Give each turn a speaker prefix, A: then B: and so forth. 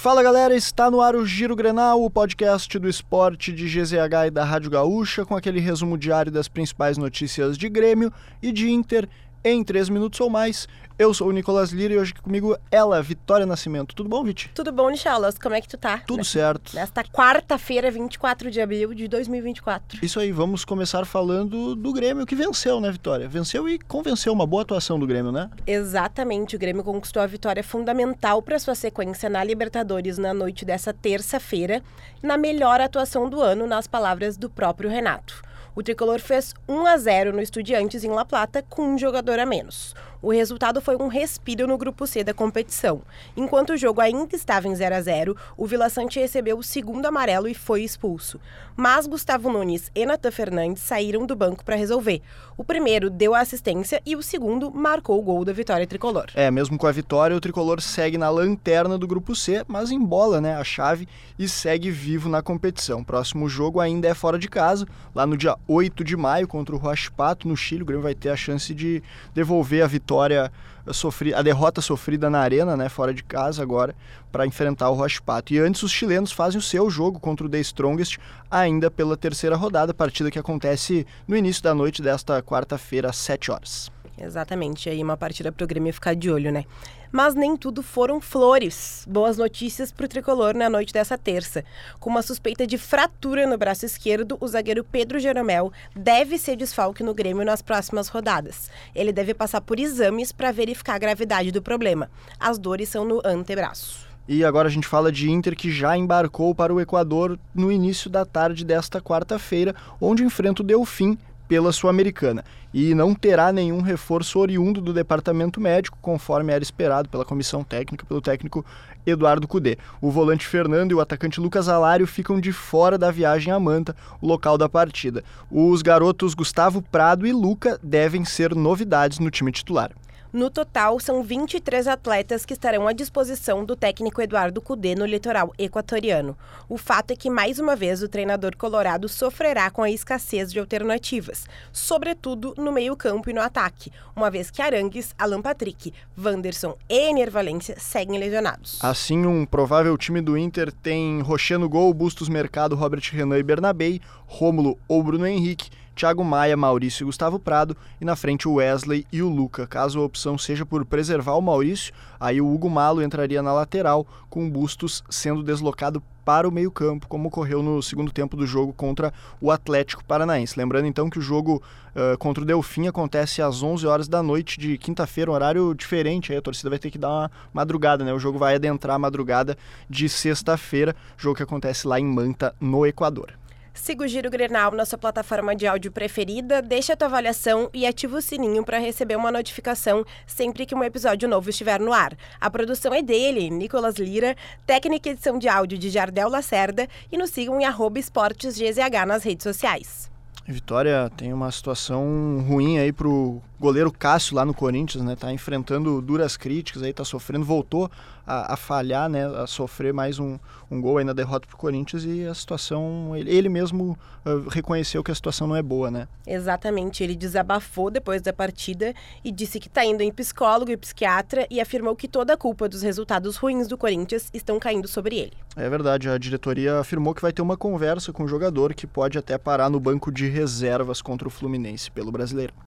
A: Fala galera, está no ar o Giro Grenal, o podcast do esporte de GZH e da Rádio Gaúcha, com aquele resumo diário das principais notícias de Grêmio e de Inter em 3 minutos ou mais. Eu sou o Nicolas Lira e hoje aqui comigo ela, Vitória Nascimento. Tudo bom, Viti?
B: Tudo bom, Nicholas? Como é que tu tá?
A: Tudo certo.
B: Nesta quarta-feira, 24 de abril de 2024.
A: Isso aí, vamos começar falando do Grêmio que venceu, né, Vitória? Venceu e convenceu, uma boa atuação do Grêmio, né?
B: Exatamente, o Grêmio conquistou a vitória fundamental para sua sequência na Libertadores na noite dessa terça-feira, na melhor atuação do ano, nas palavras do próprio Renato. O tricolor fez 1-0 no Estudiantes em La Plata com um jogador a menos. O resultado foi um respiro no grupo C da competição. Enquanto o jogo ainda estava em 0-0, o Vila Sante recebeu o segundo amarelo e foi expulso. Mas Gustavo Nunes e Natan Fernandes saíram do banco para resolver. O primeiro deu a assistência e o segundo marcou o gol da vitória tricolor.
A: Mesmo com a vitória, o tricolor segue na lanterna do grupo C, mas embola, a chave e segue vivo na competição. O próximo jogo ainda é fora de casa, lá no dia 8 de maio, contra o Huachipato, no Chile. O Grêmio vai ter a chance de devolver a derrota sofrida na arena, fora de casa agora, para enfrentar o Huachipato. E antes os chilenos fazem o seu jogo contra o The Strongest, ainda pela terceira rodada, partida que acontece no início da noite desta quarta-feira, às 7 horas.
B: Exatamente, aí uma partida pro Grêmio ficar de olho, Mas nem tudo foram flores. Boas notícias pro tricolor na noite dessa terça. Com uma suspeita de fratura no braço esquerdo, o zagueiro Pedro Jeromel deve ser desfalque no Grêmio nas próximas rodadas. Ele deve passar por exames para verificar a gravidade do problema. As dores são no antebraço.
A: E agora a gente fala de Inter, que já embarcou para o Equador no início da tarde desta quarta-feira, onde enfrenta o Delfim pela Sul-Americana. E não terá nenhum reforço oriundo do departamento médico, conforme era esperado pela comissão técnica, pelo técnico Eduardo Cudê. O volante Fernando e o atacante Lucas Alário ficam de fora da viagem a Manta, o local da partida. Os garotos Gustavo Prado e Luca devem ser novidades no time titular.
B: No total, são 23 atletas que estarão à disposição do técnico Eduardo Cudê no litoral equatoriano. O fato é que, mais uma vez, o treinador colorado sofrerá com a escassez de alternativas, sobretudo no meio-campo e no ataque, uma vez que Arangues, Alan Patrick, Wanderson e Ener Valencia seguem lesionados.
A: Assim, um provável time do Inter tem Rocher no gol, Bustos Mercado, Robert Renan e Bernabei, Rômulo ou Bruno Henrique, Thiago Maia, Maurício e Gustavo Prado, e na frente o Wesley e o Luca. Caso a opção seja por preservar o Maurício, aí o Hugo Malo entraria na lateral, com o Bustos sendo deslocado para o meio-campo, como ocorreu no segundo tempo do jogo contra o Atlético Paranaense. Lembrando então que o jogo contra o Delfim acontece às 11 horas da noite de quinta-feira, um horário diferente, aí a torcida vai ter que dar uma madrugada, O jogo vai adentrar a madrugada de sexta-feira, jogo que acontece lá em Manta, no Equador.
B: Siga o Giro Grenal na sua plataforma de áudio preferida, deixa a tua avaliação e ativa o sininho para receber uma notificação sempre que um episódio novo estiver no ar. A produção é dele, Nicolas Lira, técnica e edição de áudio de Jardel Lacerda, e nos sigam em @esportesgzh nas redes sociais.
A: Vitória tem uma situação ruim aí pro goleiro Cássio lá no Corinthians, Tá enfrentando duras críticas aí, tá sofrendo, voltou a falhar, a sofrer mais um gol aí na derrota pro Corinthians, e a situação, ele mesmo reconheceu que a situação não é boa,
B: Exatamente, ele desabafou depois da partida e disse que tá indo em psicólogo e psiquiatra, e afirmou que toda a culpa dos resultados ruins do Corinthians estão caindo sobre ele.
A: É verdade, a diretoria afirmou que vai ter uma conversa com o jogador, que pode até parar no banco de reservas contra o Fluminense pelo Brasileirão.